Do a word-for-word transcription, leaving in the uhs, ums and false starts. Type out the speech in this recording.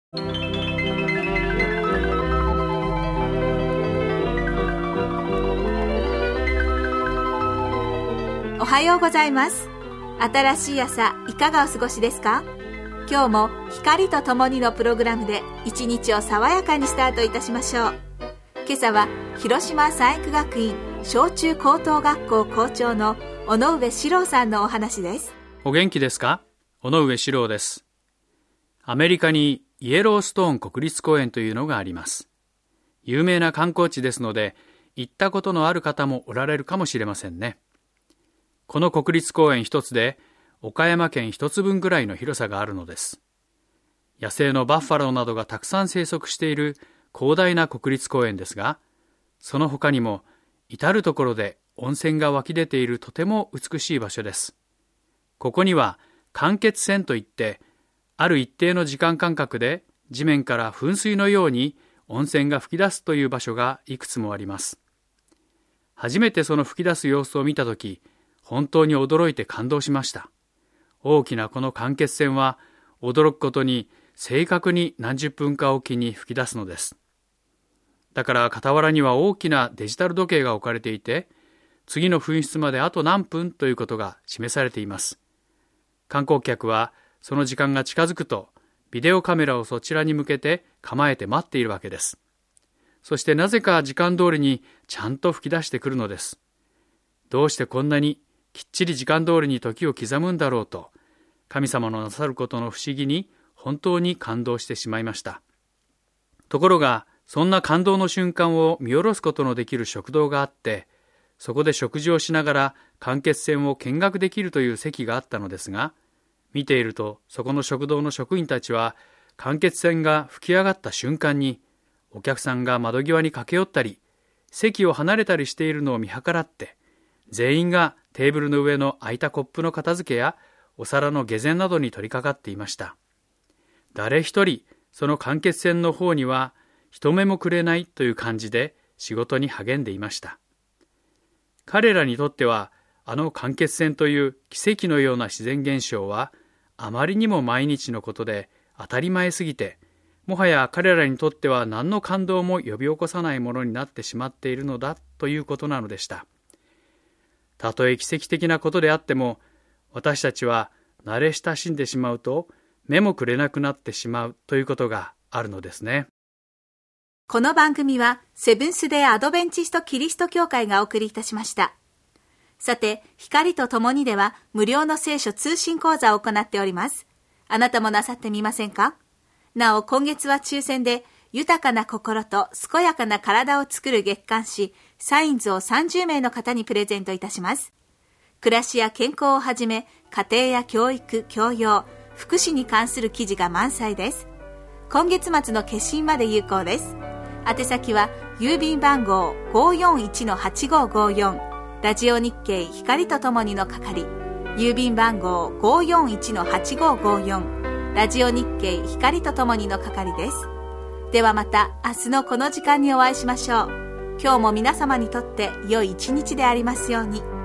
おはようございます。新しい朝いかがお過ごしですか？今日も光とともにのプログラムで一日を爽やかにスタートいたしましょう。今朝は広島産育学院小中高等学校校長の尾上史郎さんのお話です。 お元気ですか？尾上史郎です。アメリカにイエローストーン国立公園というのがあります。有名な観光地ですので、行ったことのある方もおられるかもしれませんね。この国立公園一つで岡山県一つ分ぐらいの広さがあるのです。野生のバッファローなどがたくさん生息している広大な国立公園ですが、その他にも至るところで温泉が湧き出ているとても美しい場所です。ここには間欠泉といって、ある一定の時間間隔で地面から噴水のように温泉が噴き出すという場所がいくつもあります。初めてその噴き出す様子を見たとき、本当に驚いて感動しました。大きなこの間欠泉は驚くことに正確に何十分かおきに噴き出すのです。だから傍らには大きなデジタル時計が置かれていて、次の噴出まであと何分ということが示されています。観光客はその時間が近づくとビデオカメラをそちらに向けて構えて待っているわけです。そしてなぜか時間通りにちゃんと噴き出してくるのです。どうしてこんなにきっちり時間通りに時を刻むんだろうと、神様のなさることの不思議に本当に感動してしまいました。ところが、そんな感動の瞬間を見下ろすことのできる食堂があって、そこで食事をしながら間欠泉を見学できるという席があったのですが、見ているとそこの食堂の職員たちは間欠泉が噴き上がった瞬間に、お客さんが窓際に駆け寄ったり、席を離れたりしているのを見計らって、全員がテーブルの上の空いたコップの片付けやお皿の下膳などに取り掛かっていました。誰一人その間欠泉の方には人目もくれないという感じで仕事に励んでいました。彼らにとってはあの間欠泉という奇跡のような自然現象はあまりにも毎日のことで当たり前すぎて、もはや彼らにとっては何の感動も呼び起こさないものになってしまっているのだということなのでした。たとえ奇跡的なことであっても、私たちは慣れ親しんでしまうと目もくれなくなってしまうということがあるのですね。 この番組はセブンスデーアドベンチストキリスト教会がお送りいたしました。さて、光とともにでは無料の聖書通信講座を行っております。あなたもなさってみませんか？なお、今月は抽選で豊かな心と健やかな体を作る月刊誌サインズをさんじゅうめいの方にプレゼントいたします。暮らしや健康をはじめ、家庭や教育、教養、福祉に関する記事が満載です。今月末の決心まで有効です。宛先は郵便番号 ごーよんいちのはちごーごーよん、ラジオ日経光とともにの係、郵便番号 ごーよんいちのはちごーごーよん、ラジオ日経光とともにの係です。ではまた明日のこの時間にお会いしましょう。今日も皆様にとって良い一日でありますように。